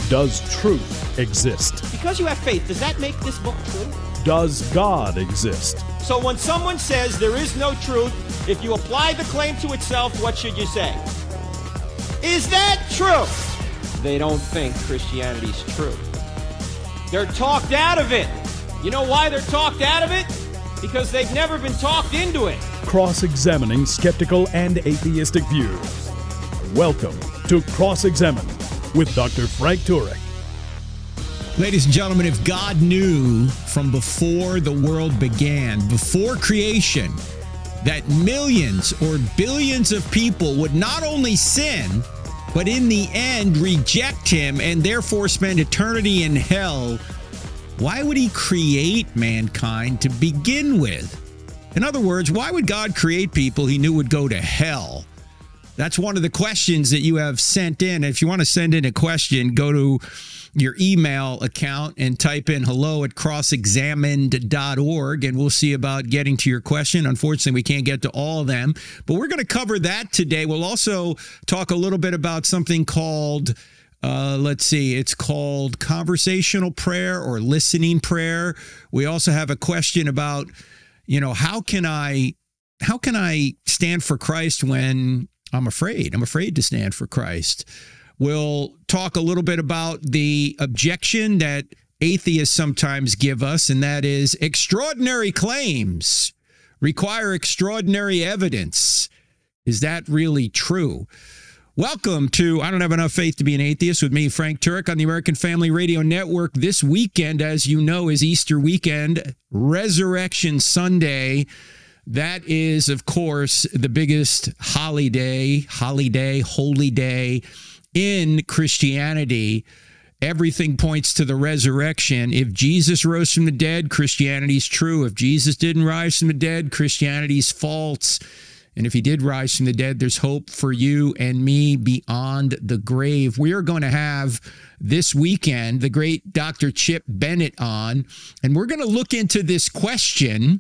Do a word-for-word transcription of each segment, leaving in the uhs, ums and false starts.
Does truth exist? Because you have faith, does that make this book true? Does God exist? So when someone says there is no truth, if you apply the claim to itself, what should you say? Is that true? They don't think Christianity's true. They're talked out of it. You know why they're talked out of it? Because they've never been talked into it. Cross-examining skeptical and atheistic views. Welcome to Cross-Examine with Doctor Frank Turek. Ladies and gentlemen, if God knew from before the world began, before creation, that millions or billions of people would not only sin, but in the end reject him and therefore spend eternity in hell, why would he create mankind to begin with? In other words, why would God create people he knew would go to hell? That's one of the questions that you have sent in. If you want to send in a question, go to your email account and type in hello at cross examined dot org, and we'll see about getting to your question. Unfortunately, we can't get to all of them, but we're going to cover that today. We'll also talk a little bit about something called, uh, let's see, it's called conversational prayer or listening prayer. We also have a question about, you know, how can I, how can I stand for Christ when I'm afraid? I'm afraid to stand for Christ. We'll talk a little bit about the objection that atheists sometimes give us, and that is extraordinary claims require extraordinary evidence. Is that really true? Welcome to I Don't Have Enough Faith to Be an Atheist with me, Frank Turek, on the American Family Radio Network. This weekend, as you know, is Easter weekend, Resurrection Sunday. That is, of course, the biggest holiday, holiday, holy day in Christianity. Everything points to the resurrection. If Jesus rose from the dead, Christianity's true. If Jesus didn't rise from the dead, Christianity's false. And if he did rise from the dead, there's hope for you and me beyond the grave. We are going to have this weekend the great Doctor Chip Bennett on, and we're going to look into this question.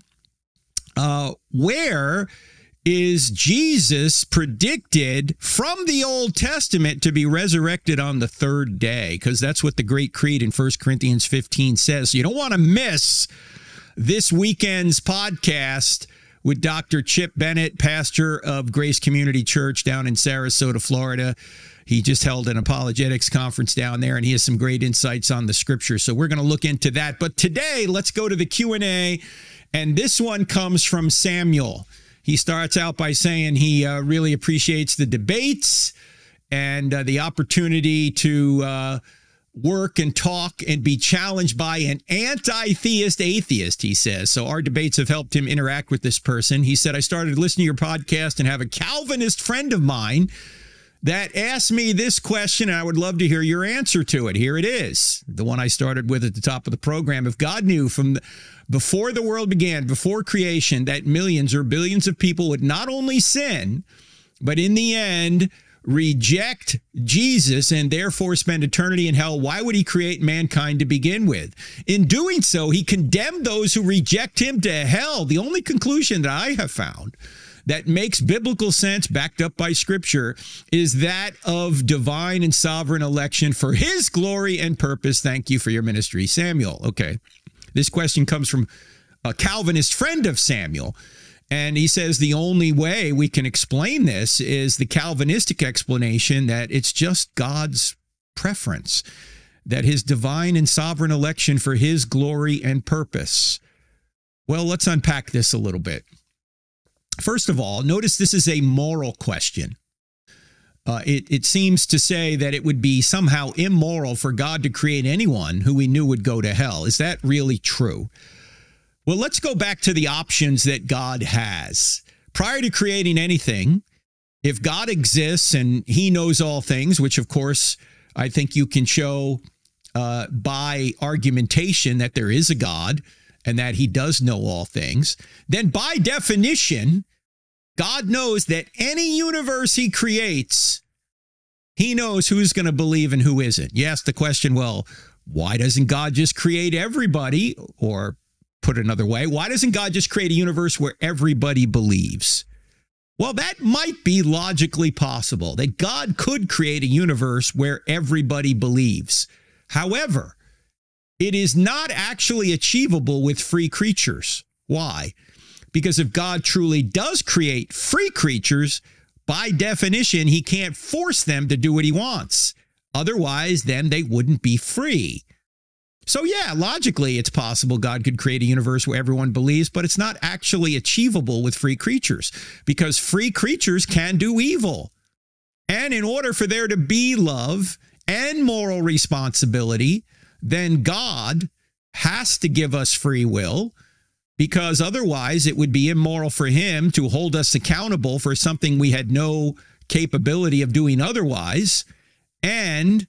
Uh, where is Jesus predicted from the Old Testament to be resurrected on the third day? Because that's what the Great Creed in First Corinthians fifteen says. So you don't want to miss this weekend's podcast with Doctor Chip Bennett, pastor of Grace Community Church down in Sarasota, Florida. He just held an apologetics conference down there, and he has some great insights on the scripture. So we're going to look into that. But today, let's go to the Q and A. And this one comes from Samuel. He starts out by saying he uh, really appreciates the debates and uh, the opportunity to uh, work and talk and be challenged by an anti-theist atheist, he says. So our debates have helped him interact with this person. He said, I started listening to your podcast and have a Calvinist friend of mine that asked me this question, and I would love to hear your answer to it. Here it is, the one I started with at the top of the program. If God knew from the, before the world began, before creation, that millions or billions of people would not only sin, but in the end reject Jesus and therefore spend eternity in hell, why would he create mankind to begin with? In doing so, he condemned those who reject him to hell. The only conclusion that I have found that makes biblical sense, backed up by Scripture, is that of divine and sovereign election for his glory and purpose. Thank you for your ministry, Samuel. Okay. This question comes from a Calvinist friend of Samuel, and he says the only way we can explain this is the Calvinistic explanation that it's just God's preference, that his divine and sovereign election for his glory and purpose. Well, let's unpack this a little bit. First of all, notice this is a moral question. Uh, it, it seems to say that it would be somehow immoral for God to create anyone who we knew would go to hell. Is that really true? Well, let's go back to the options that God has. Prior to creating anything, if God exists and he knows all things, which of course I think you can show uh, by argumentation that there is a God and that he does know all things, then by definition, God knows that any universe he creates, he knows who's going to believe and who isn't. You ask the question, well, why doesn't God just create everybody? Or put another way, why doesn't God just create a universe where everybody believes? Well, that might be logically possible, that God could create a universe where everybody believes. However, it is not actually achievable with free creatures. Why? Because if God truly does create free creatures, by definition, he can't force them to do what he wants. Otherwise, then they wouldn't be free. So yeah, logically, it's possible God could create a universe where everyone believes, but it's not actually achievable with free creatures because free creatures can do evil. And in order for there to be love and moral responsibility, then God has to give us free will, because otherwise it would be immoral for him to hold us accountable for something we had no capability of doing otherwise. And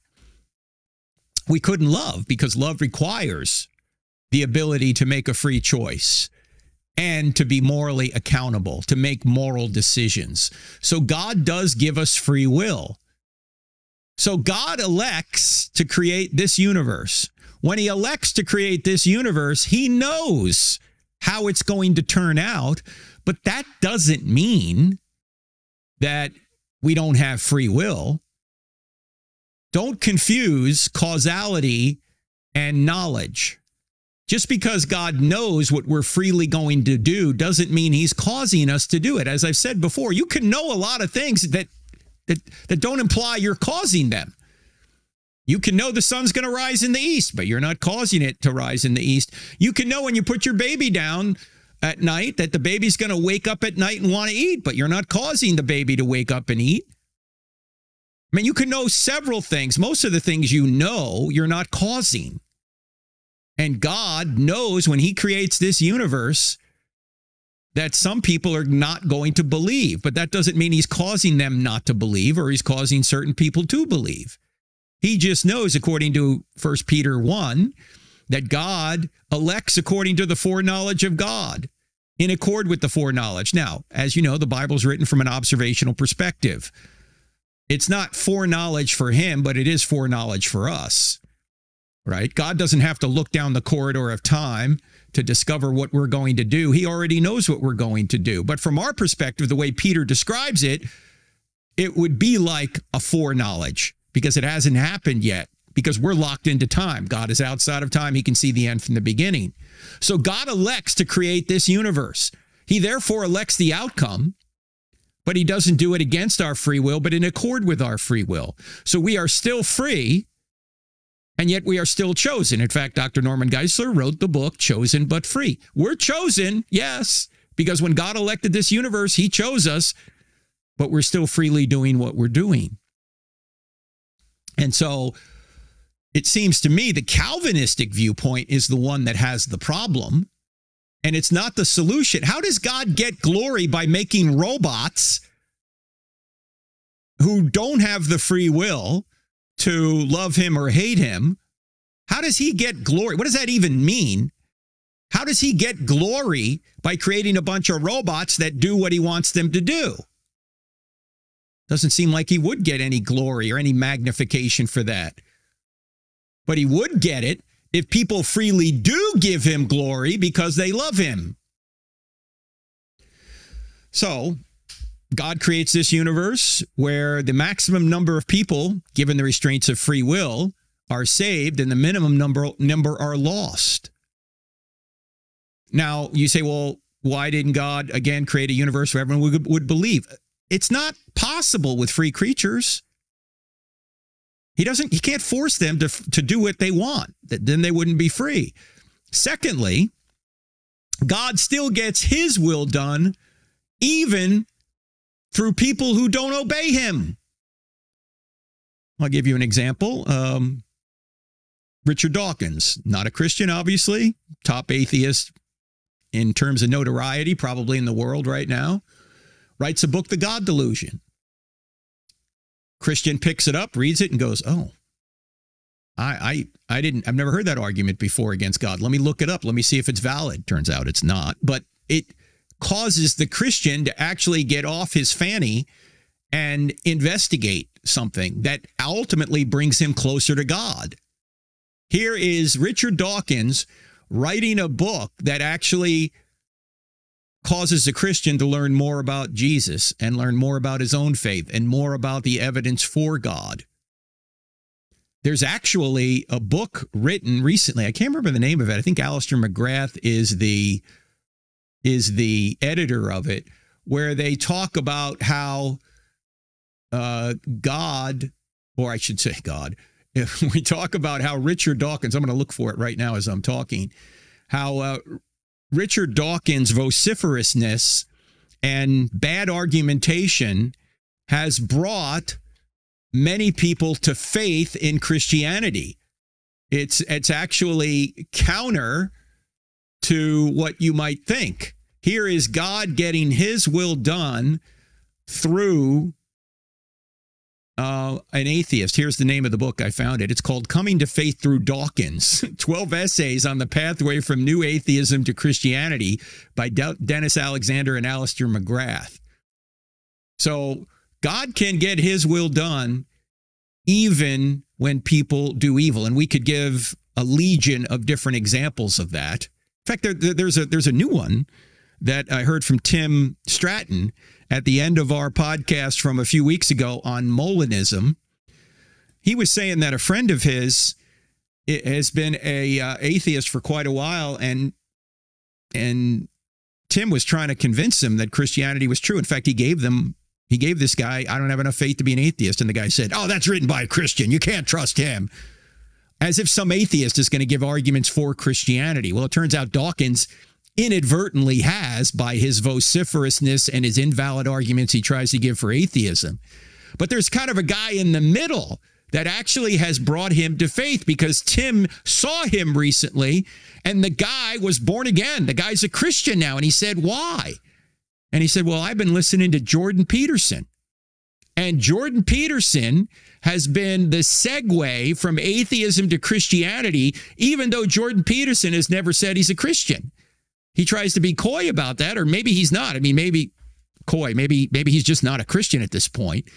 we couldn't love, because love requires the ability to make a free choice and to be morally accountable, to make moral decisions. So God does give us free will. So God elects to create this universe. When he elects to create this universe, he knows how it's going to turn out, but that doesn't mean that we don't have free will. Don't confuse causality and knowledge. Just because God knows what we're freely going to do doesn't mean he's causing us to do it. As I've said before, you can know a lot of things that that, that don't imply you're causing them. You can know the sun's going to rise in the east, but you're not causing it to rise in the east. You can know when you put your baby down at night that the baby's going to wake up at night and want to eat, but you're not causing the baby to wake up and eat. I mean, you can know several things. Most of the things you know, you're not causing. And God knows when he creates this universe that some people are not going to believe, but that doesn't mean he's causing them not to believe or he's causing certain people to believe. He just knows, according to First Peter one, that God elects according to the foreknowledge of God, in accord with the foreknowledge. Now, as you know, the Bible's written from an observational perspective. It's not foreknowledge for him, but it is foreknowledge for us, right? God doesn't have to look down the corridor of time to discover what we're going to do. He already knows what we're going to do. But from our perspective, the way Peter describes it, it would be like a foreknowledge because it hasn't happened yet, because we're locked into time. God is outside of time. He can see the end from the beginning. So God elects to create this universe. He therefore elects the outcome, but he doesn't do it against our free will, but in accord with our free will. So we are still free, and yet we are still chosen. In fact, Doctor Norman Geisler wrote the book, Chosen But Free. We're chosen, yes, because when God elected this universe, he chose us, but we're still freely doing what we're doing. And so it seems to me the Calvinistic viewpoint is the one that has the problem, and it's not the solution. How does God get glory by making robots who don't have the free will to love him or hate him? How does he get glory? What does that even mean? How does he get glory by creating a bunch of robots that do what he wants them to do? Doesn't seem like he would get any glory or any magnification for that. But he would get it if people freely do give him glory because they love him. So God creates this universe where the maximum number of people, given the restraints of free will, are saved and the minimum number, number are lost. Now, you say, well, why didn't God, again, create a universe where everyone would, would believe? It's not possible with free creatures. He doesn't, he can't force them to, to do what they want. Then they wouldn't be free. Secondly, God still gets his will done even through people who don't obey him. I'll give you an example. Um, Richard Dawkins, not a Christian, obviously, top atheist in terms of notoriety, probably in the world right now, writes a book, The God Delusion. Christian picks it up, reads it, and goes, oh, I, I, I didn't, I've never heard that argument before against God. Let me look it up. Let me see if it's valid. Turns out it's not, but it causes the Christian to actually get off his fanny and investigate something that ultimately brings him closer to God. Here is Richard Dawkins writing a book that actually causes a Christian to learn more about Jesus and learn more about his own faith and more about the evidence for God. There's actually a book written recently. I can't remember the name of it. I think Alistair McGrath is the is the editor of it, where they talk about how uh, God, or I should say God, if we talk about how Richard Dawkins, I'm going to look for it right now as I'm talking, how uh, Richard Dawkins' vociferousness and bad argumentation has brought many people to faith in Christianity. It's it's actually counter to what you might think. Here is God getting his will done through uh, an atheist. Here's the name of the book. I found it. It's called Coming to Faith Through Dawkins, twelve Essays on the Pathway from New Atheism to Christianity by De- Dennis Alexander and Alistair McGrath. So God can get his will done even when people do evil. And we could give a legion of different examples of that. In fact, there, there's a there's a new one that I heard from Tim Stratton at the end of our podcast from a few weeks ago on Molinism. He was saying that a friend of his has been a uh, atheist for quite a while, and and Tim was trying to convince him that Christianity was true. In fact, he gave them he gave this guy, I don't have enough faith to be an atheist, and the guy said, "Oh, that's written by a Christian. You can't trust him." As if some atheist is going to give arguments for Christianity. Well, it turns out Dawkins inadvertently has by his vociferousness and his invalid arguments he tries to give for atheism. But there's kind of a guy in the middle that actually has brought him to faith, because Tim saw him recently and the guy was born again. The guy's a Christian now. And he said, why? And he said, well, I've been listening to Jordan Peterson. And Jordan Peterson has been the segue from atheism to Christianity, even though Jordan Peterson has never said he's a Christian. He tries to be coy about that, or maybe he's not. I mean, maybe coy, maybe maybe he's just not a Christian at this point.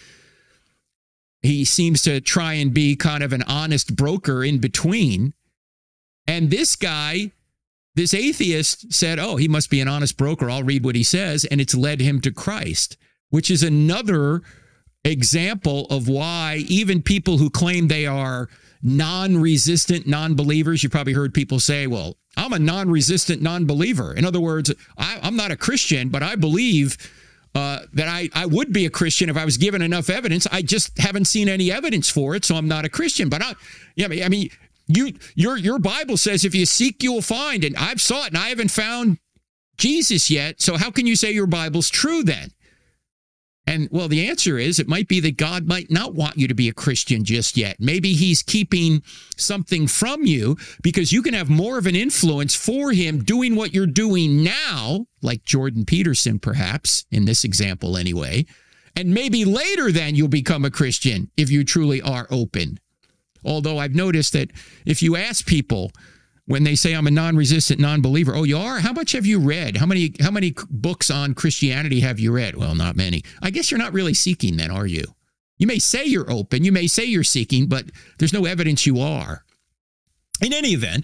He seems to try and be kind of an honest broker in between. And this guy, this atheist, said, oh, he must be an honest broker. I'll read what he says. And it's led him to Christ, which is another example of why even people who claim they are non-resistant non-believers, you probably heard people say, well, I'm a non-resistant non-believer. In other words, I, I'm not a Christian, but I believe uh, that I, I would be a Christian if I was given enough evidence. I just haven't seen any evidence for it, so I'm not a Christian. But I, yeah, I mean, you, your your Bible says if you seek, you will find, and I've sought and I haven't found Jesus yet. So how can you say your Bible's true then? And, well, the answer is it might be that God might not want you to be a Christian just yet. Maybe he's keeping something from you because you can have more of an influence for him doing what you're doing now, like Jordan Peterson, perhaps, in this example anyway. And maybe later then you'll become a Christian if you truly are open. Although I've noticed that if you ask people, when they say I'm a non-resistant non-believer, oh, you are? How much have you read? How many how many books on Christianity have you read? Well, not many. I guess you're not really seeking then, are you? You may say you're open. You may say you're seeking, but there's no evidence you are. In any event,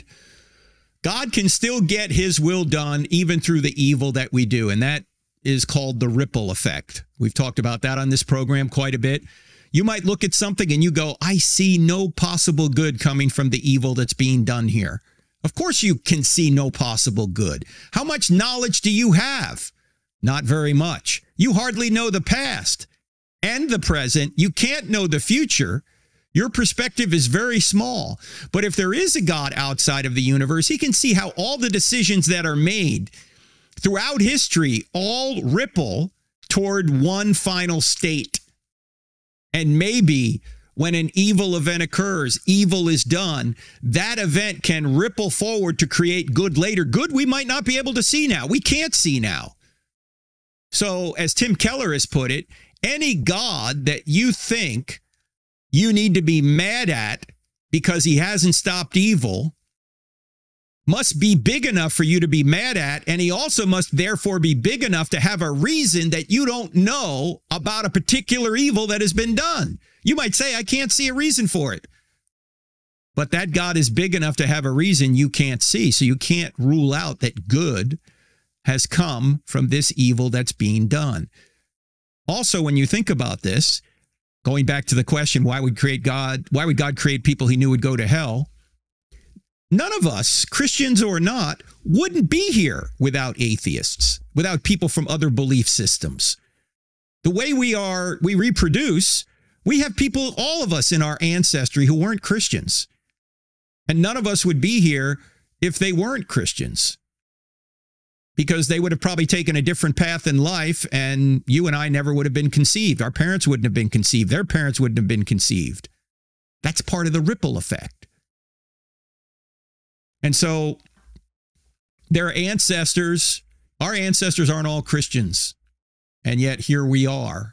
God can still get his will done even through the evil that we do, and that is called the ripple effect. We've talked about that on this program quite a bit. You might look at something and you go, I see no possible good coming from the evil that's being done here. Of course you can see no possible good. How much knowledge do you have? Not very much. You hardly know the past and the present. You can't know the future. Your perspective is very small. But if there is a God outside of the universe, he can see how all the decisions that are made throughout history all ripple toward one final state. And maybe when an evil event occurs, evil is done, that event can ripple forward to create good later. Good we might not be able to see now. We can't see now. So, as Tim Keller has put it, any God that you think you need to be mad at because he hasn't stopped evil must be big enough for you to be mad at, and he also must therefore be big enough to have a reason that you don't know about a particular evil that has been done. You might say, I can't see a reason for it. But that God is big enough to have a reason you can't see, so you can't rule out that good has come from this evil that's being done. Also, when you think about this, going back to the question, why would create God, why would God create people he knew would go to hell? None of us, Christians or not, wouldn't be here without atheists, without people from other belief systems. The way we are, we reproduce, we have people, all of us in our ancestry who weren't Christians. And none of us would be here if they weren't Christians, because they would have probably taken a different path in life, and you and I never would have been conceived. Our parents wouldn't have been conceived. Their parents wouldn't have been conceived. That's part of the ripple effect. And so their ancestors, our ancestors aren't all Christians, and yet here we are.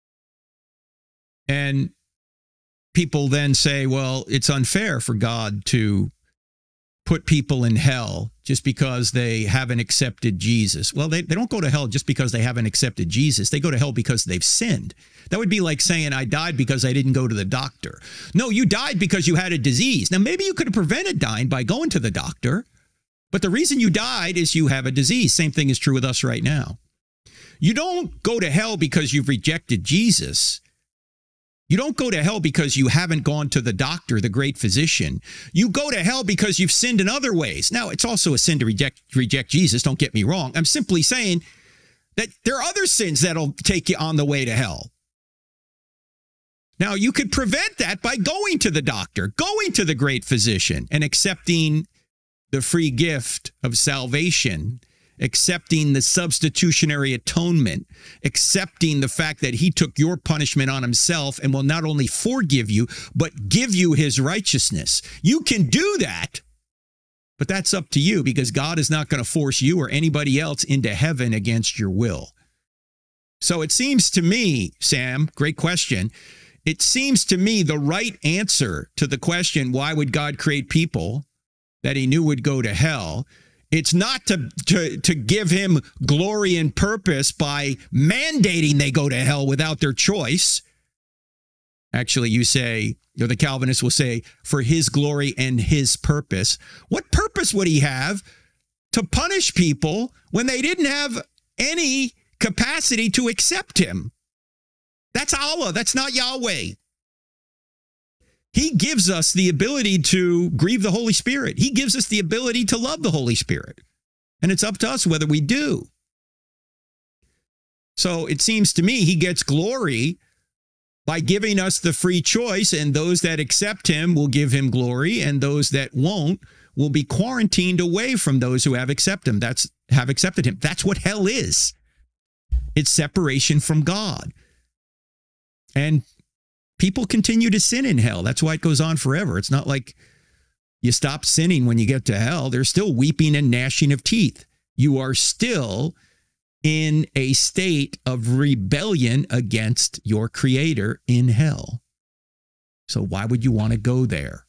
And people then say, well, it's unfair for God to put people in hell just because they haven't accepted Jesus. Well, they, they don't go to hell just because they haven't accepted Jesus. They go to hell because they've sinned. That would be like saying, I died because I didn't go to the doctor. No, you died because you had a disease. Now, maybe you could have prevented dying by going to the doctor, but the reason you died is you have a disease. Same thing is true with us right now. You don't go to hell because you've rejected Jesus. You don't go to hell because you haven't gone to the doctor, the great physician. You go to hell because you've sinned in other ways. Now, it's also a sin to reject reject Jesus. Don't get me wrong. I'm simply saying that there are other sins that'll take you on the way to hell. Now, you could prevent that by going to the doctor, going to the great physician, and accepting the free gift of salvation, accepting the substitutionary atonement, accepting the fact that he took your punishment on himself and will not only forgive you, but give you his righteousness. You can do that, but that's up to you, because God is not going to force you or anybody else into heaven against your will. So it seems to me, Sam, great question. It seems to me the right answer to the question, why would God create people that he knew would go to hell? It's not to, to, to give him glory and purpose by mandating they go to hell without their choice. Actually, you say, or the Calvinists will say, for his glory and his purpose. What purpose would he have to punish people when they didn't have any capacity to accept him? That's Allah. That's not Yahweh. He gives us the ability to grieve the Holy Spirit. He gives us the ability to love the Holy Spirit. And it's up to us whether we do. So it seems to me he gets glory by giving us the free choice, and those that accept him will give him glory, and those that won't will be quarantined away from those who have accepted him. That's have accepted him. That's what hell is. It's separation from God. And people continue to sin in hell. That's why it goes on forever. It's not like you stop sinning when you get to hell. There's still weeping and gnashing of teeth. You are still in a state of rebellion against your Creator in hell. So why would you want to go there?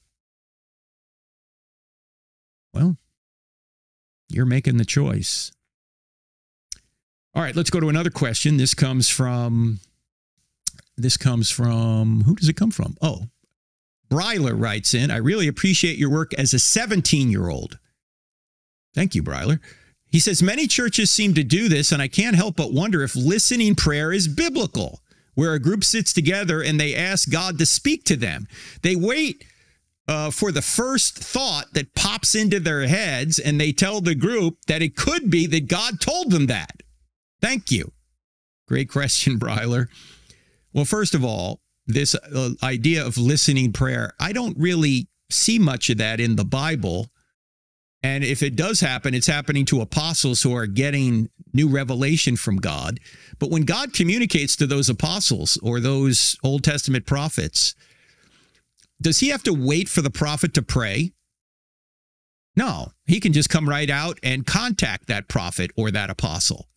Well, you're making the choice. All right, let's go to another question. This comes from... This comes from, who does it come from? Oh, Bryler writes in, I really appreciate your work as a seventeen-year-old. Thank you, Bryler. He says, many churches seem to do this, and I can't help but wonder if listening prayer is biblical, where a group sits together and they ask God to speak to them. They wait uh, for the first thought that pops into their heads, and they tell the group that it could be that God told them that. Thank you. Great question, Bryler. Well, first of all, this uh, idea of listening prayer, I don't really see much of that in the Bible. And if it does happen, it's happening to apostles who are getting new revelation from God. But when God communicates to those apostles or those Old Testament prophets, does he have to wait for the prophet to pray? No, he can just come right out and contact that prophet or that apostle.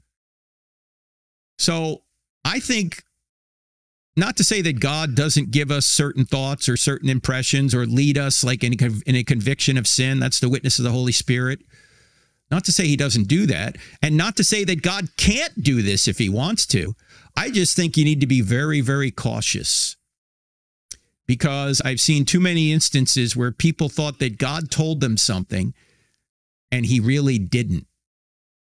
So I think, not to say that God doesn't give us certain thoughts or certain impressions or lead us like in a, in a conviction of sin. That's the witness of the Holy Spirit. Not to say he doesn't do that, and not to say that God can't do this if he wants to. I just think you need to be very, very cautious, because I've seen too many instances where people thought that God told them something and he really didn't.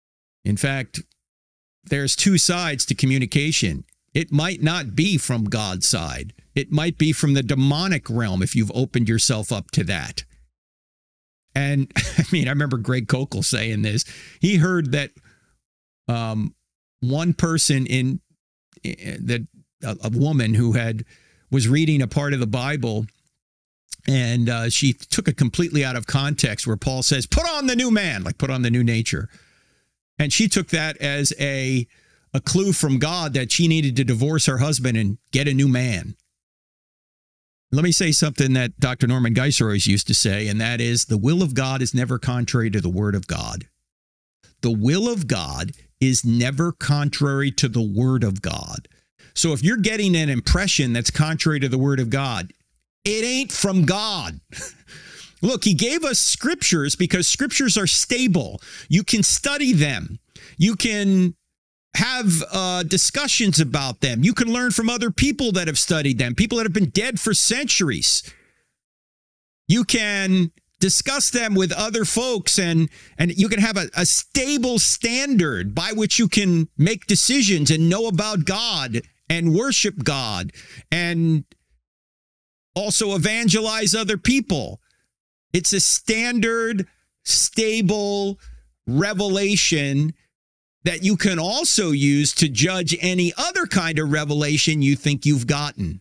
In fact, there's two sides to communication. It might not be from God's side. It might be from the demonic realm if you've opened yourself up to that. And I mean, I remember Greg Kokel saying this. He heard that um, one person in that a, a woman who had was reading a part of the Bible, and uh, she took it completely out of context where Paul says, put on the new man, like put on the new nature. And she took that as a, a clue from God that she needed to divorce her husband and get a new man. Let me say something that Doctor Norman Geisler always used to say, and that is the will of God is never contrary to the word of God. The will of God is never contrary to the word of God. So if you're getting an impression that's contrary to the word of God, it ain't from God. Look, he gave us scriptures because scriptures are stable. You can study them. You can have uh, discussions about them. You can learn from other people that have studied them, people that have been dead for centuries. You can discuss them with other folks, and, and you can have a, a stable standard by which you can make decisions and know about God and worship God and also evangelize other people. It's a standard, stable revelation that you can also use to judge any other kind of revelation you think you've gotten.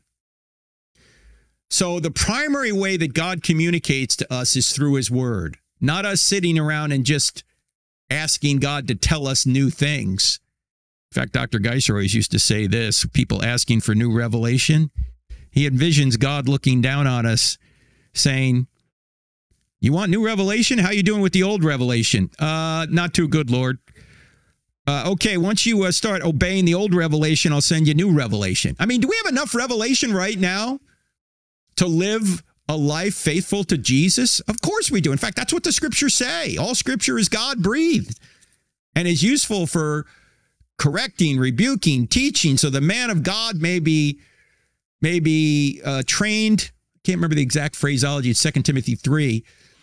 So the primary way that God communicates to us is through his word, not us sitting around and just asking God to tell us new things. In fact, Doctor Geisler always used to say this, people asking for new revelation. He envisions God looking down on us saying, you want new revelation? How you doing with the old revelation? Uh, not too good, Lord. Uh, okay, once you uh, start obeying the old revelation, I'll send you new revelation. I mean, do we have enough revelation right now to live a life faithful to Jesus? Of course we do. In fact, that's what the scriptures say. All scripture is God-breathed and is useful for correcting, rebuking, teaching, so the man of God may be, may be uh, trained. I can't remember the exact phraseology. It's Second Timothy three.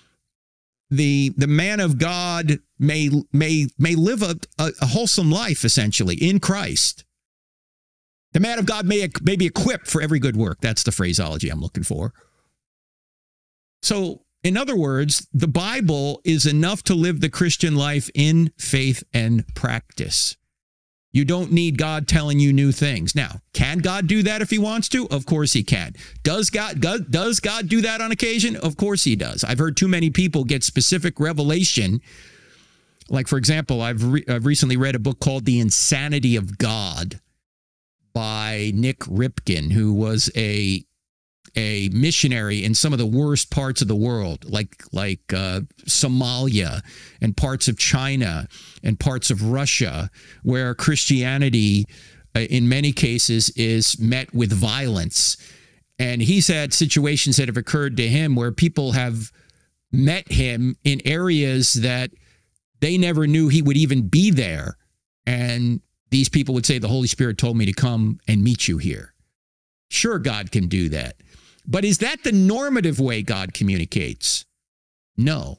The, the man of God may, may, may live a, a, a wholesome life, essentially, in Christ. The man of God may, may be equipped for every good work. That's the phraseology I'm looking for. So, in other words, the Bible is enough to live the Christian life in faith and practice. You don't need God telling you new things. Now, can God do that if he wants to? Of course he can. Does God, God, does God do that on occasion? Of course he does. I've heard too many people get specific revelation. Like, for example, I've, re- I've recently read a book called The Insanity of God by Nick Ripken, who was a a missionary in some of the worst parts of the world, like like uh, Somalia and parts of China and parts of Russia, where Christianity, uh, in many cases, is met with violence. And he's had situations that have occurred to him where people have met him in areas that they never knew he would even be there. And these people would say, the Holy Spirit told me to come and meet you here. Sure, God can do that. But is that the normative way God communicates? No.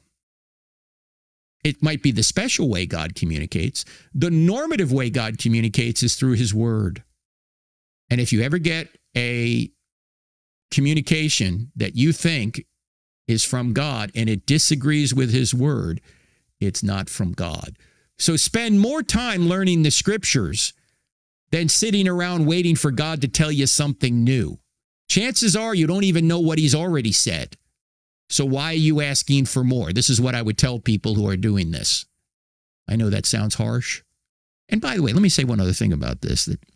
It might be the special way God communicates. The normative way God communicates is through his word. And if you ever get a communication that you think is from God and it disagrees with his word, it's not from God. So spend more time learning the scriptures than sitting around waiting for God to tell you something new. Chances are you don't even know what he's already said. So why are you asking for more? This is what I would tell people who are doing this. I know that sounds harsh. And by the way, let me say one other thing about this. That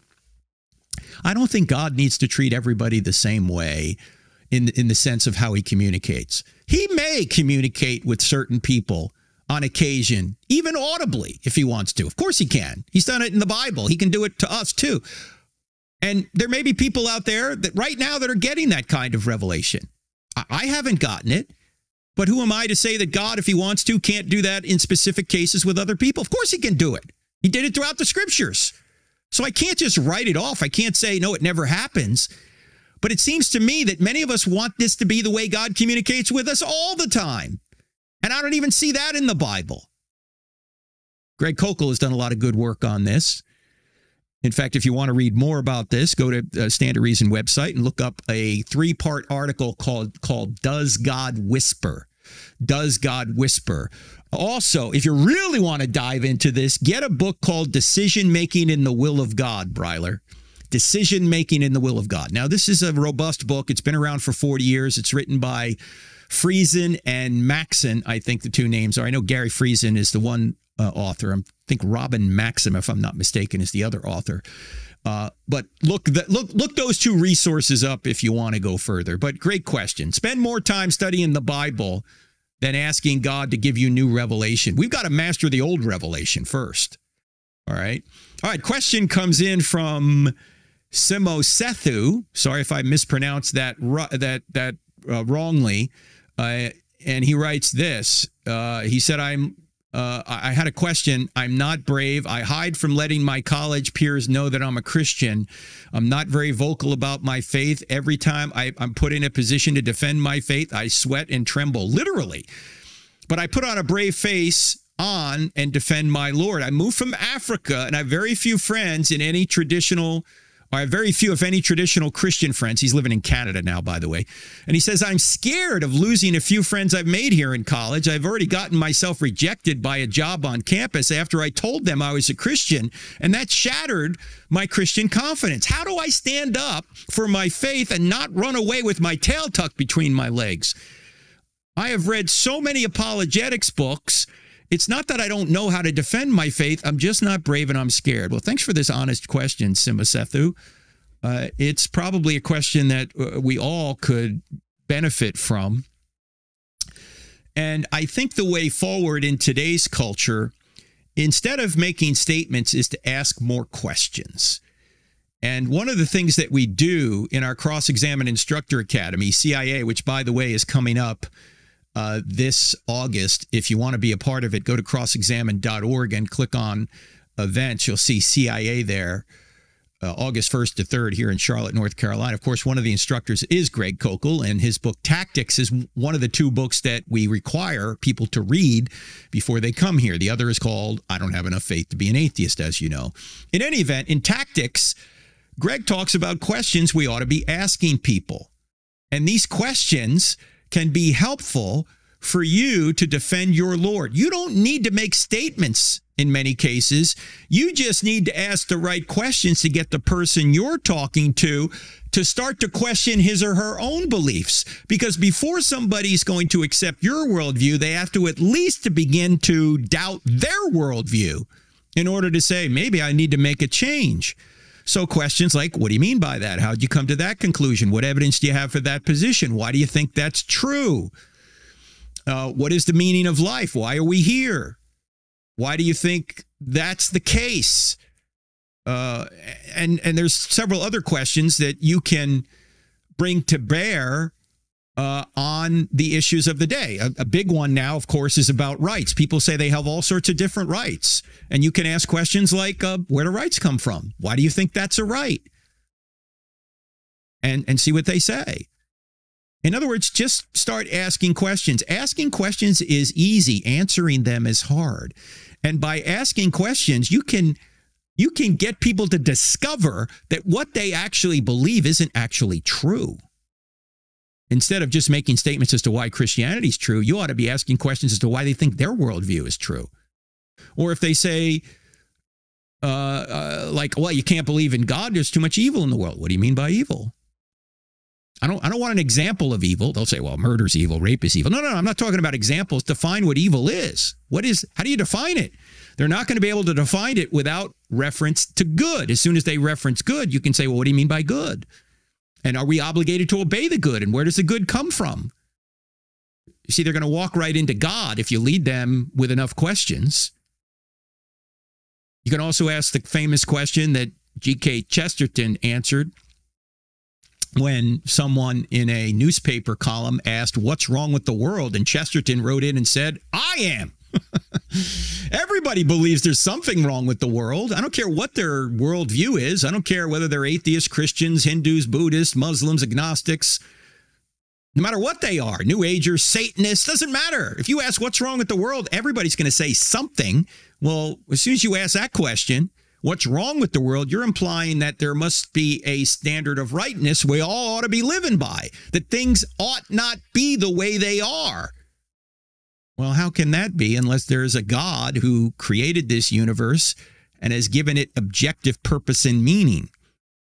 I don't think God needs to treat everybody the same way in, in the sense of how he communicates. He may communicate with certain people on occasion, even audibly, if he wants to. Of course he can. He's done it in the Bible. He can do it to us too. And there may be people out there that right now that are getting that kind of revelation. I haven't gotten it, but who am I to say that God, if he wants to, can't do that in specific cases with other people? Of course he can do it. He did it throughout the scriptures. So I can't just write it off. I can't say, no, it never happens. But it seems to me that many of us want this to be the way God communicates with us all the time. And I don't even see that in the Bible. Greg Koukl has done a lot of good work on this. In fact, if you want to read more about this, go to uh, Stand to Reason website and look up a three-part article called, called Does God Whisper? Does God Whisper? Also, if you really want to dive into this, get a book called Decision Making in the Will of God, Breiler. Decision Making in the Will of God. Now, this is a robust book. It's been around for forty years. It's written by Friesen and Maxson, I think the two names are. I know Gary Friesen is the one uh, author. I think Robin Maxim, if I'm not mistaken, is the other author. Uh, but look, the, look, look those two resources up if you want to go further. But great question. Spend more time studying the Bible than asking God to give you new revelation. We've got to master the old revelation first. All right. All right. Question comes in from Simo Sethu. Sorry if I mispronounced that that that uh, wrongly. Uh, and he writes this. Uh, he said, I'm uh, I had a question. I'm not brave. I hide from letting my college peers know that I'm a Christian. I'm not very vocal about my faith. Every time I, I'm put in a position to defend my faith, I sweat and tremble, literally. But I put on a brave face on and defend my Lord. I moved from Africa, and I have very few friends in any traditional I have very few, if any, traditional Christian friends. He's living in Canada now, by the way. And he says, I'm scared of losing a few friends I've made here in college. I've already gotten myself rejected by a job on campus after I told them I was a Christian, and that shattered my Christian confidence. How do I stand up for my faith and not run away with my tail tucked between my legs? I have read so many apologetics books. It's not that I don't know how to defend my faith. I'm just not brave and I'm scared. Well, thanks for this honest question, Simo Sethu. Uh, it's probably a question that uh, we all could benefit from. And I think the way forward in today's culture, instead of making statements, is to ask more questions. And one of the things that we do in our Cross-Examine Instructor Academy, C I A, which, by the way, is coming up Uh, this August. If you want to be a part of it, go to cross examine dot org and click on events. You'll see C I A there, uh, August first to third here in Charlotte, North Carolina. Of course, one of the instructors is Greg Koukl, and his book Tactics is one of the two books that we require people to read before they come here. The other is called I Don't Have Enough Faith to Be an Atheist, as you know. In any event, in Tactics, Greg talks about questions we ought to be asking people. And these questions can be helpful for you to defend your Lord. You don't need to make statements in many cases. You just need to ask the right questions to get the person you're talking to to start to question his or her own beliefs. Because before somebody's going to accept your worldview, they have to at least to begin to doubt their worldview in order to say, maybe I need to make a change. So questions like, what do you mean by that? How did you come to that conclusion? What evidence do you have for that position? Why do you think that's true? Uh, what is the meaning of life? Why are we here? Why do you think that's the case? Uh, and, and there's several other questions that you can bring to bear Uh, on the issues of the day. A, a big one now, of course, is about rights. People say they have all sorts of different rights. And you can ask questions like, uh, where do rights come from? Why do you think that's a right? And, and see what they say. In other words, just start asking questions. Asking questions is easy. Answering them is hard. And by asking questions, you can, you can get people to discover that what they actually believe isn't actually true. Instead of just making statements as to why Christianity is true, you ought to be asking questions as to why they think their worldview is true. Or if they say, uh, uh, like, well, you can't believe in God, there's too much evil in the world. What do you mean by evil? I don't, I don't want an example of evil. They'll say, well, murder's evil, rape is evil. No, no, no, I'm not talking about examples. Define what evil is. What is, how do you define it? They're not going to be able to define it without reference to good. As soon as they reference good, you can say, well, what do you mean by good? And are we obligated to obey the good? And where does the good come from? You see, they're going to walk right into God if you lead them with enough questions. You can also ask the famous question that G K Chesterton answered when someone in a newspaper column asked, what's wrong with the world? And Chesterton wrote in and said, I am. Everybody believes there's something wrong with the world. I don't care what their worldview is. I don't care whether they're atheists, Christians, Hindus, Buddhists, Muslims, agnostics. No matter what they are, New Agers, Satanists, doesn't matter. If you ask what's wrong with the world, everybody's going to say something. Well, as soon as you ask that question, what's wrong with the world, you're implying that there must be a standard of rightness we all ought to be living by, that things ought not be the way they are. Well, how can that be unless there is a God who created this universe and has given it objective purpose and meaning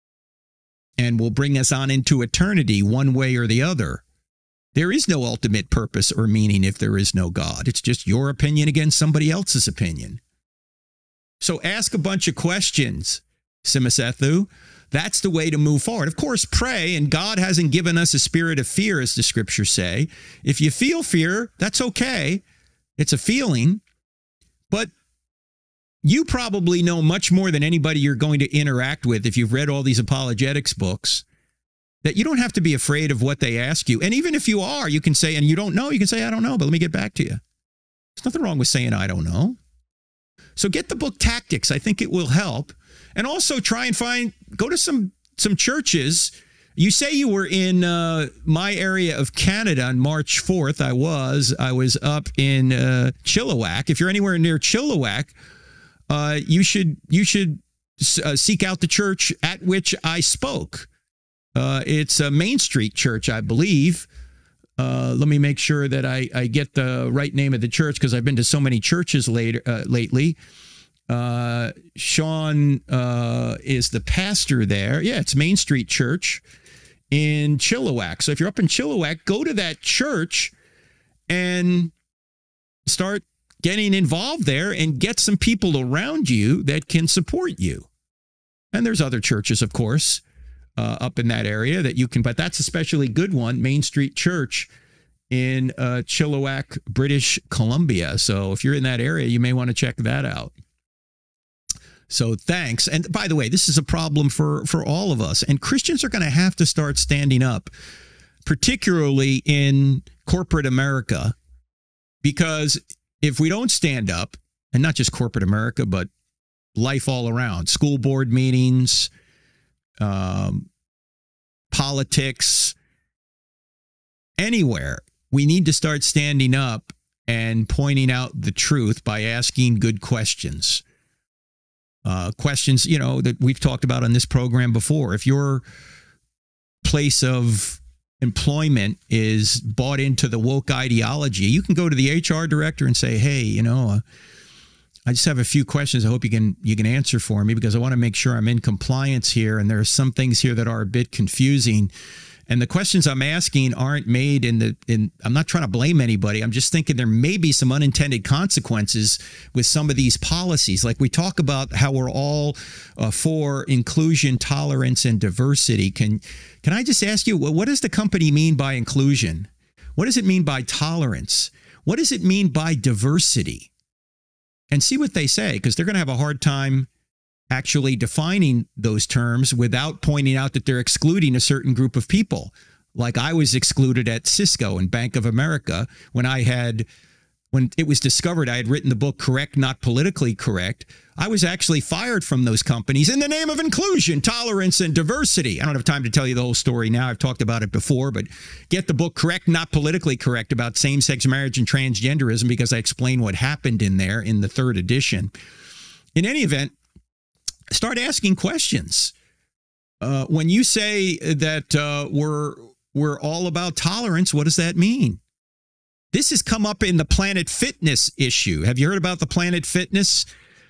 and will bring us on into eternity one way or the other? There is no ultimate purpose or meaning if there is no God. It's just your opinion against somebody else's opinion. So ask a bunch of questions, Simasethu. That's the way to move forward. Of course, pray, and God hasn't given us a spirit of fear, as the scriptures say. If you feel fear, that's okay. It's a feeling. But you probably know much more than anybody you're going to interact with if you've read all these apologetics books, that you don't have to be afraid of what they ask you. And even if you are, you can say, and you don't know, you can say, I don't know, but let me get back to you. There's nothing wrong with saying, I don't know. So get the book Tactics. I think it will help. And also try and find, go to some, some churches. You say you were in uh, my area of Canada on March fourth. I was. I was up in uh, Chilliwack. If you're anywhere near Chilliwack, uh, you should, you should uh, seek out the church at which I spoke. Uh, it's a Main Street church, I believe. Uh, let me make sure that I, I get the right name of the church because I've been to so many churches later uh, lately. Uh, Sean uh, is the pastor there. Yeah, it's Main Street Church in Chilliwack. So if you're up in Chilliwack, go to that church and start getting involved there and get some people around you that can support you. And there's other churches, of course. Uh, up in that area that you can, but that's especially good one, Main Street Church in uh, Chilliwack, British Columbia. So if you're in that area, you may want to check that out. So thanks. And by the way, this is a problem for, for all of us. And Christians are going to have to start standing up, particularly in corporate America, because if we don't stand up, and not just corporate America, but life all around, school board meetings, Um, politics, anywhere, we need to start standing up and pointing out the truth by asking good questions. Uh, questions, you know, that we've talked about on this program before. If your place of employment is bought into the woke ideology, you can go to the H R director and say, hey, you know, uh, I just have a few questions I hope you can you can answer for me because I want to make sure I'm in compliance here. And there are some things here that are a bit confusing. And the questions I'm asking aren't made in the in. I'm not trying to blame anybody. I'm just thinking there may be some unintended consequences with some of these policies. Like we talk about how we're all uh, for inclusion, tolerance, and diversity. Can can I just ask you, what does the company mean by inclusion? What does it mean by tolerance? What does it mean by diversity? And see what they say, because they're going to have a hard time actually defining those terms without pointing out that they're excluding a certain group of people. Like I was excluded at Cisco and Bank of America when I had, when it was discovered I had written the book Correct, Not Politically Correct. I was actually fired from those companies in the name of inclusion, tolerance, and diversity. I don't have time to tell you the whole story now. I've talked about it before, but get the book Correct, Not Politically Correct about same-sex marriage and transgenderism because I explain what happened in there in the third edition. In any event, start asking questions. Uh, when you say that uh, we're we're all about tolerance, what does that mean? This has come up in the Planet Fitness issue. Have you heard about the Planet Fitness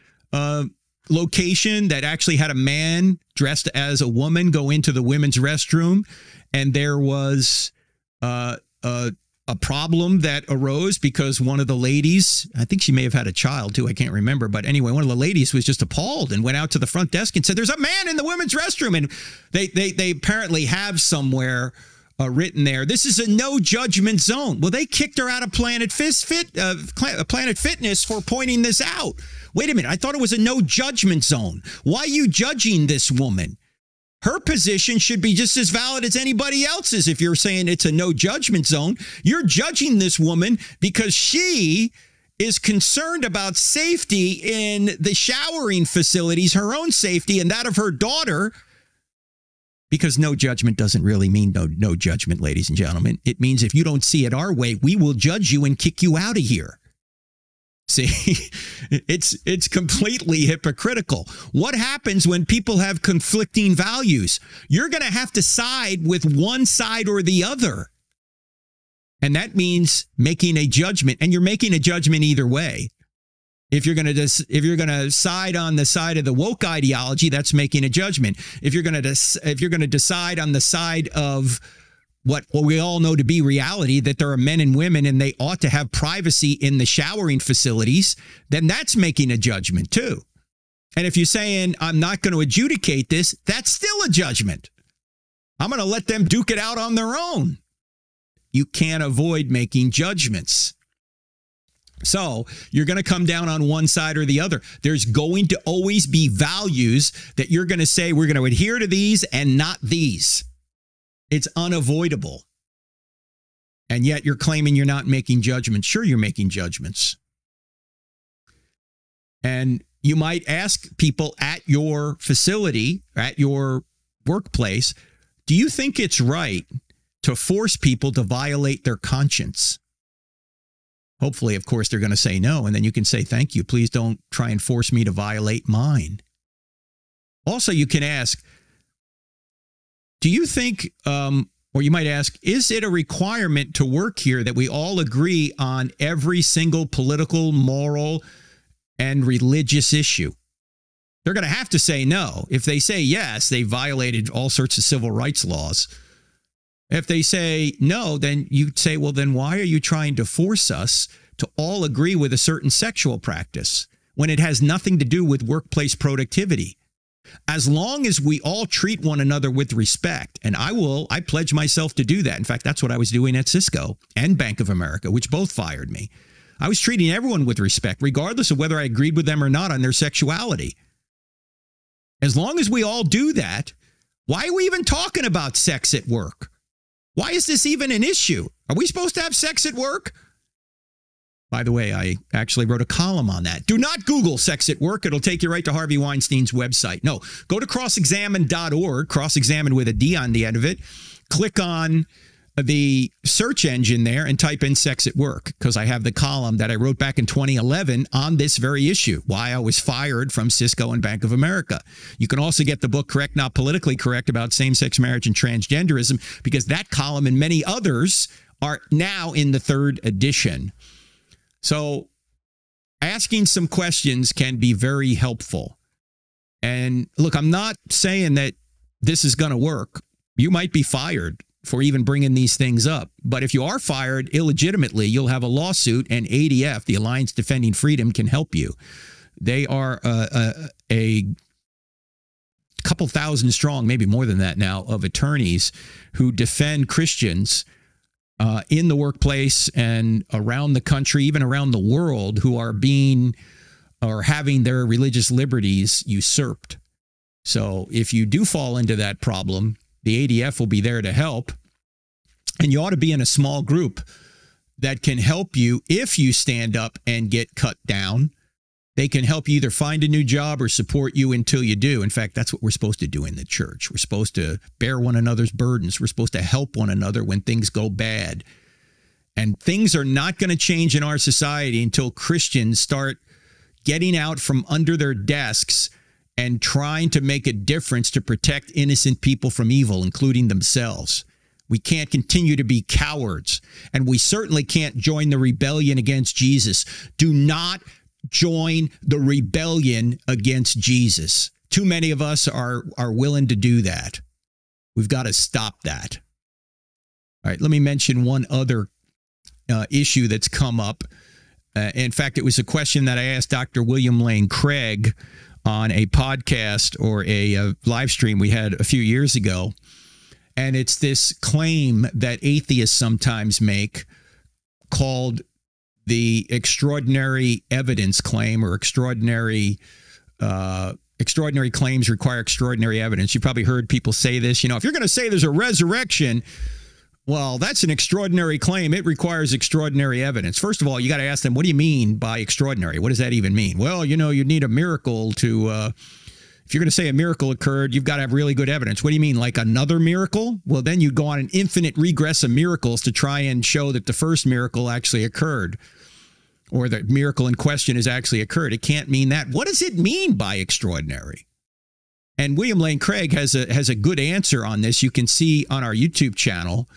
uh, location that actually had a man dressed as a woman go into the women's restroom? And there was uh, a, a problem that arose because one of the ladies, I think she may have had a child too, I can't remember. But anyway, one of the ladies was just appalled and went out to the front desk and said, there's a man in the women's restroom. And they, they, they apparently have somewhere Uh, written there, this is a no judgment zone. Well, they kicked her out of Planet Fit, Fit uh, Planet Fitness for pointing this out. Wait a minute, I thought it was a no judgment zone. Why are you judging this woman? Her position should be just as valid as anybody else's. If you're saying it's a no judgment zone, you're judging this woman because she is concerned about safety in the showering facilities, her own safety and that of her daughter. Because no judgment doesn't really mean no no judgment, ladies and gentlemen. It means if you don't see it our way, we will judge you and kick you out of here. See, it's it's completely hypocritical. What happens when people have conflicting values? You're going to have to side with one side or the other. And that means making a judgment, and you're making a judgment either way. If you're going to dis- if you're going to side on the side of the woke ideology, that's making a judgment. If you're going to dis- if you're going to decide on the side of what, what we all know to be reality, that there are men and women and they ought to have privacy in the showering facilities, then that's making a judgment too. And if you're saying, I'm not going to adjudicate this, that's still a judgment. I'm going to let them duke it out on their own. You can't avoid making judgments. So you're going to come down on one side or the other. There's going to always be values that you're going to say, we're going to adhere to these and not these. It's unavoidable. And yet you're claiming you're not making judgments. Sure, you're making judgments. And you might ask people at your facility, at your workplace, do you think it's right to force people to violate their conscience? Hopefully, of course, they're going to say no. And then you can say, thank you. Please don't try and force me to violate mine. Also, you can ask, do you think, um, or you might ask, is it a requirement to work here that we all agree on every single political, moral, and religious issue? They're going to have to say no. If they say yes, they violated all sorts of civil rights laws. If they say no, then you say, well, then why are you trying to force us to all agree with a certain sexual practice when it has nothing to do with workplace productivity? As long as we all treat one another with respect, and I will, I pledge myself to do that. In fact, that's what I was doing at Cisco and Bank of America, which both fired me. I was treating everyone with respect, regardless of whether I agreed with them or not on their sexuality. As long as we all do that, why are we even talking about sex at work? Why is this even an issue? Are we supposed to have sex at work? By the way, I actually wrote a column on that. Do not Google sex at work. It'll take you right to Harvey Weinstein's website. No, go to cross examine dot org, cross-examine with a D on the end of it. Click on the search engine there and type in sex at work, because I have the column that I wrote back in twenty eleven on this very issue, why I was fired from Cisco and Bank of America. You can also get the book Correct Not Politically Correct about same-sex marriage and transgenderism, because that column and many others are now in the third edition. So asking some questions can be very helpful. And look, I'm not saying that this is going to work. You might be fired for even bringing these things up. But if you are fired illegitimately, you'll have a lawsuit, and A D F, the Alliance Defending Freedom, can help you. They are a, a, a couple thousand strong, maybe more than that now, of attorneys who defend Christians uh, in the workplace and around the country, even around the world, who are being or having their religious liberties usurped. So if you do fall into that problem, the A D F will be there to help. And you ought to be in a small group that can help you if you stand up and get cut down. They can help you either find a new job or support you until you do. In fact, that's what we're supposed to do in the church. We're supposed to bear one another's burdens. We're supposed to help one another when things go bad. And things are not going to change in our society until Christians start getting out from under their desks and trying to make a difference to protect innocent people from evil, including themselves. We can't continue to be cowards, and we certainly can't join the rebellion against Jesus. Do not join the rebellion against Jesus. Too many of us are, are willing to do that. We've got to stop that. All right, let me mention one other uh, issue that's come up. Uh, in fact, it was a question that I asked Doctor William Lane Craig on a podcast or a, a live stream we had a few years ago. And it's this claim that atheists sometimes make called the extraordinary evidence claim, or extraordinary uh, extraordinary claims require extraordinary evidence. You've probably heard people say this. You know, if you're going to say there's a resurrection, well, that's an extraordinary claim. It requires extraordinary evidence. First of all, you got to ask them, what do you mean by extraordinary? What does that even mean? Well, you know, you need a miracle to, uh, If you're going to say a miracle occurred, you've got to have really good evidence. What do you mean, like another miracle? Well, then you go on an infinite regress of miracles to try and show that the first miracle actually occurred, or the miracle in question has actually occurred. It can't mean that. What does it mean by extraordinary? And William Lane Craig has a has a good answer on this. You can see on our YouTube channel.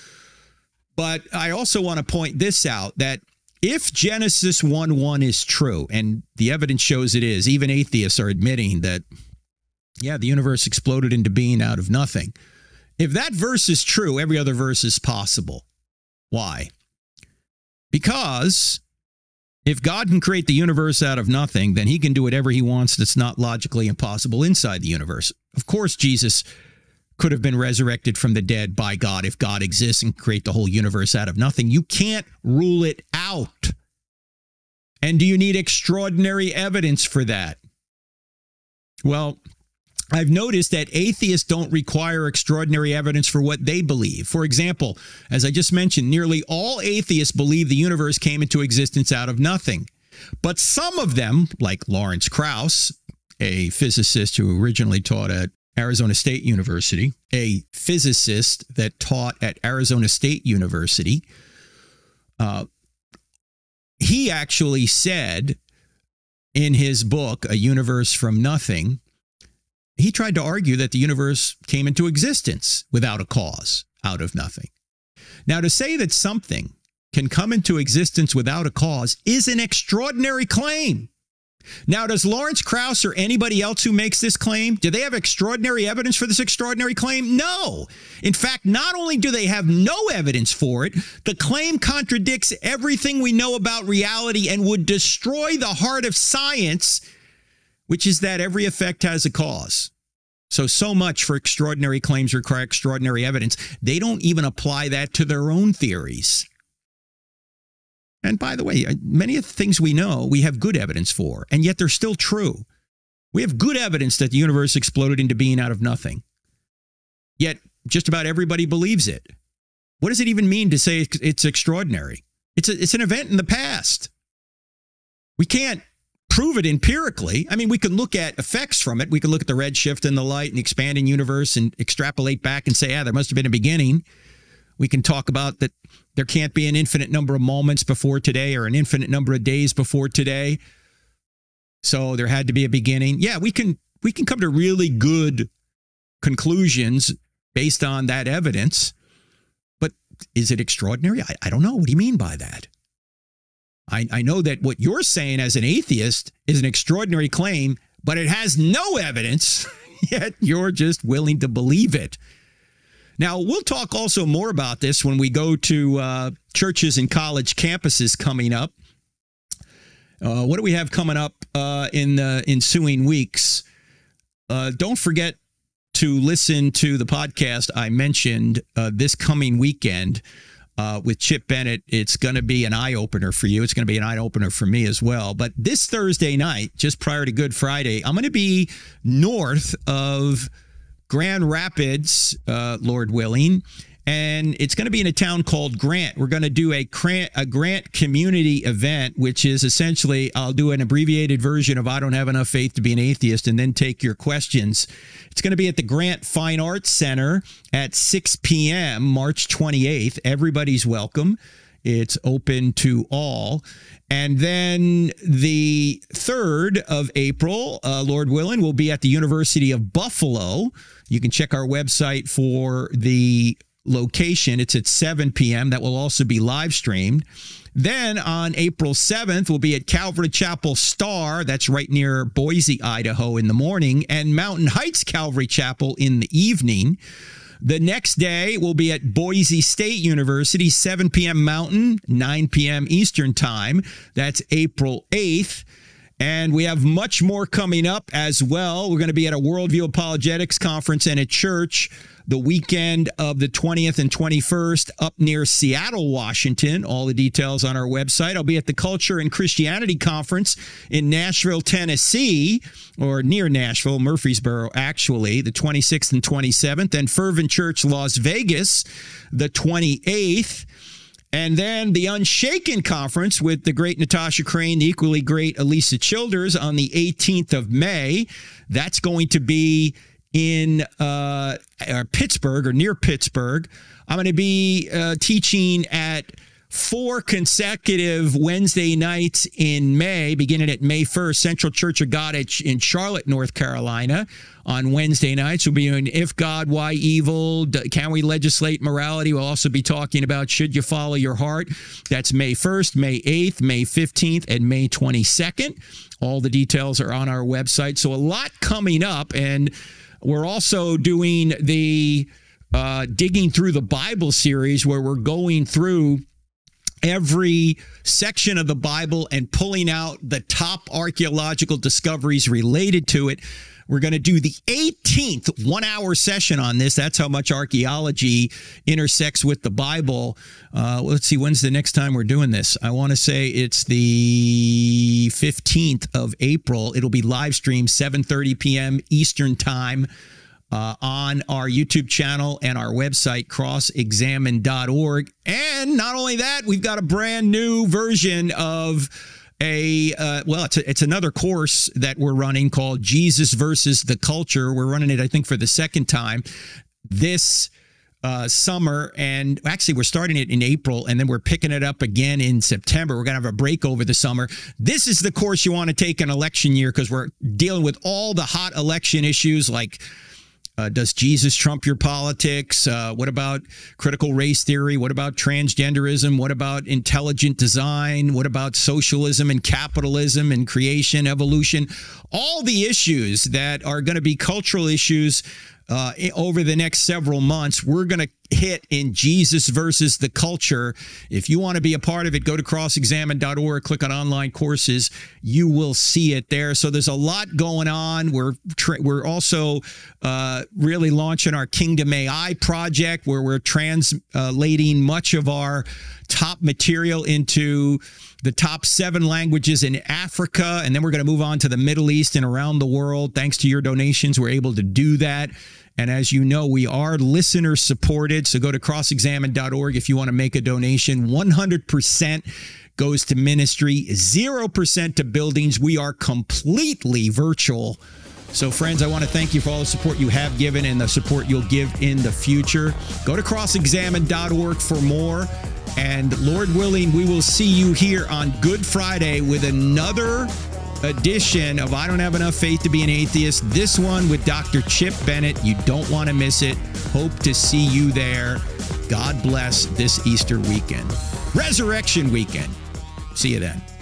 But I also want to point this out, that if Genesis one one is true, and the evidence shows it is, even atheists are admitting that, yeah, the universe exploded into being out of nothing. If that verse is true, every other verse is possible. Why? Because if God can create the universe out of nothing, then he can do whatever he wants that's not logically impossible inside the universe. Of course, Jesus could have been resurrected from the dead by God if God exists and create the whole universe out of nothing. You can't rule it out. And do you need extraordinary evidence for that? Well, I've noticed that atheists don't require extraordinary evidence for what they believe. For example, as I just mentioned, nearly all atheists believe the universe came into existence out of nothing. But some of them, like Lawrence Krauss, a physicist who originally taught at Arizona State University, a physicist that taught at Arizona State University, uh, he actually said in his book, A Universe from Nothing, he tried to argue that the universe came into existence without a cause, out of nothing. Now, to say that something can come into existence without a cause is an extraordinary claim. Now, does Lawrence Krauss or anybody else who makes this claim, do they have extraordinary evidence for this extraordinary claim? No. In fact, not only do they have no evidence for it, the claim contradicts everything we know about reality and would destroy the heart of science, which is that every effect has a cause. So, so much for extraordinary claims require extraordinary evidence. They don't even apply that to their own theories. And by the way, many of the things we know, we have good evidence for, and yet they're still true. We have good evidence that the universe exploded into being out of nothing. Yet just about everybody believes it. What does it even mean to say it's extraordinary? It's a, it's an event in the past. We can't prove it empirically. I mean, we can look at effects from it. We can look at the redshift and the light and the expanding universe and extrapolate back and say, yeah, there must have been a beginning. We can talk about that there can't be an infinite number of moments before today or an infinite number of days before today. So there had to be a beginning. Yeah, we can we can come to really good conclusions based on that evidence. But is it extraordinary? I, I don't know. What do you mean by that? I, I know that what you're saying as an atheist is an extraordinary claim, but it has no evidence, yet you're just willing to believe it. Now, we'll talk also more about this when we go to uh, churches and college campuses coming up. Uh, what do we have coming up uh, in the ensuing weeks? Uh, don't forget to listen to the podcast I mentioned uh, this coming weekend uh, with Chip Bennett. It's going to be an eye-opener for you. It's going to be an eye-opener for me as well. But this Thursday night, just prior to Good Friday, I'm going to be north of Grand Rapids, uh, Lord willing, and it's going to be in a town called Grant. We're going to do a Grant, a Grant community event, which is essentially, I'll do an abbreviated version of I Don't Have Enough Faith to Be an Atheist, and then take your questions. It's going to be at the Grant Fine Arts Center at six p.m., March twenty-eighth. Everybody's welcome. It's open to all. And then the third of April, uh, Lord willing, will be at the University of Buffalo. You can check our website for the location. It's at seven p.m. That will also be live streamed. Then on April seventh, we'll be at Calvary Chapel Star. That's right near Boise, Idaho in the morning, and Mountain Heights Calvary Chapel in the evening. The next day, we'll be at Boise State University, seven p.m. Mountain, nine p.m. Eastern Time. That's April eighth. And we have much more coming up as well. We're going to be at a Worldview Apologetics Conference and a church the weekend of the twentieth and twenty-first up near Seattle, Washington. All the details on our website. I'll be at the Culture and Christianity Conference in Nashville, Tennessee, or near Nashville, Murfreesboro, actually, the twenty-sixth and twenty-seventh. And Fervent Church, Las Vegas, the twenty-eighth. And then the Unshaken Conference with the great Natasha Crane, the equally great Elisa Childers on the eighteenth of May. That's going to be in uh, Pittsburgh or near Pittsburgh. I'm going to be uh, teaching at four consecutive Wednesday nights in May, beginning at May first, Central Church of God in Charlotte, North Carolina. On Wednesday nights, we'll be doing If God, Why Evil? Can We Legislate Morality? We'll also be talking about Should You Follow Your Heart? That's May first, May eighth, May fifteenth, and May twenty-second. All the details are on our website. So a lot coming up, and we're also doing the uh, Digging Through the Bible series, where we're going through every section of the Bible and pulling out the top archaeological discoveries related to it. We're going to do the eighteenth one-hour session on this. That's how much archaeology intersects with the Bible. Uh, let's see, when's the next time we're doing this? I want to say it's the fifteenth of April. It'll be live streamed seven thirty p.m. Eastern Time uh, on our YouTube channel and our website, cross examine dot org. And not only that, we've got a brand new version of A uh, well, it's a, it's another course that we're running called Jesus versus the Culture. We're running it, I think, for the second time this uh, summer, and actually we're starting it in April, and then we're picking it up again in September. We're gonna have a break over the summer. This is the course you want to take in election year, because we're dealing with all the hot election issues like Uh, does Jesus trump your politics? Uh, what about critical race theory? What about transgenderism? What about intelligent design? What about socialism and capitalism and creation, evolution? All the issues that are going to be cultural issues uh, over the next several months, we're going to hit in Jesus versus the Culture. If you want to be a part of it, go to cross examine dot org, click on online courses. You will see it there. So there's a lot going on. We're tra- we're also uh, really launching our Kingdom A I project, where we're translating much of our top material into the top seven languages in Africa, and then we're going to move on to the Middle East and around the world. Thanks to your donations, we're able to do that. And as you know, we are listener supported. So go to cross examine dot org if you want to make a donation. one hundred percent goes to ministry, zero percent to buildings. We are completely virtual. So friends, I want to thank you for all the support you have given and the support you'll give in the future. Go to cross examine dot org for more. And Lord willing, we will see you here on Good Friday with another edition of I Don't Have Enough Faith to Be an Atheist. This one with Doctor Chip Bennett. You don't want to miss it. Hope to see you there. God bless this Easter weekend. Resurrection weekend. See you then.